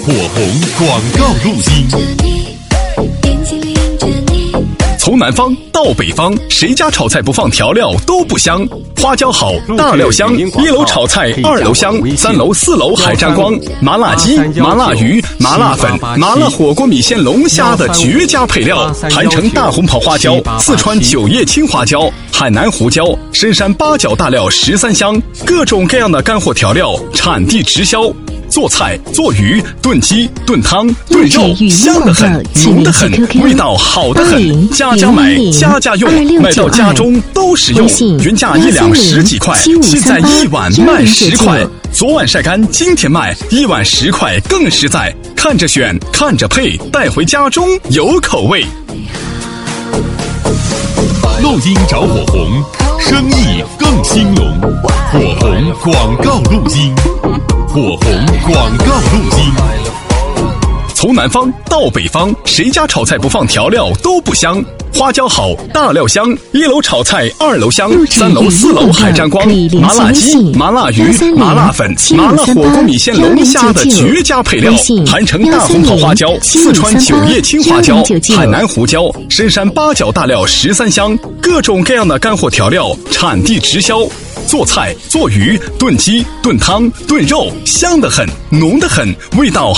火红广告录音。从南方到北方，谁家炒菜不放调料都不香。花椒好，大料香。1楼炒菜，2楼香，3楼、4楼海沾光。麻辣鸡、麻辣鱼、麻辣粉、麻辣火锅米线、龙虾的绝佳配料。韩城大红袍花椒，四川九叶青花椒，海南胡椒，深山八角大料13香，各种各样的干货调料，产地直销。做菜、做鱼、炖鸡、炖汤、炖肉，香得很，浓得很，味道好得很。家家买，家家用，买到家中都实用。原价1两10几块，现在1碗卖10块。昨晚晒干，今天卖，1碗10块更实在。看着选，看着配，带回家中有口味。 录音找火红，生意更兴隆。火红广告录音。火红广告录音。从南方到北方，谁家炒菜不放调料都不香。花椒好，大料香。1楼炒菜，2楼香，3楼、4楼海沾光。麻辣鸡、麻辣鱼、麻辣粉、麻辣火锅米线、龙虾的绝佳配料。韩城大红袍花椒，四川九叶青花椒，海南胡椒，深山八角大料13香，各种各样的干货调料，产地直销。做菜、做鱼、炖鸡、炖汤、炖肉，香得很，浓得很，味道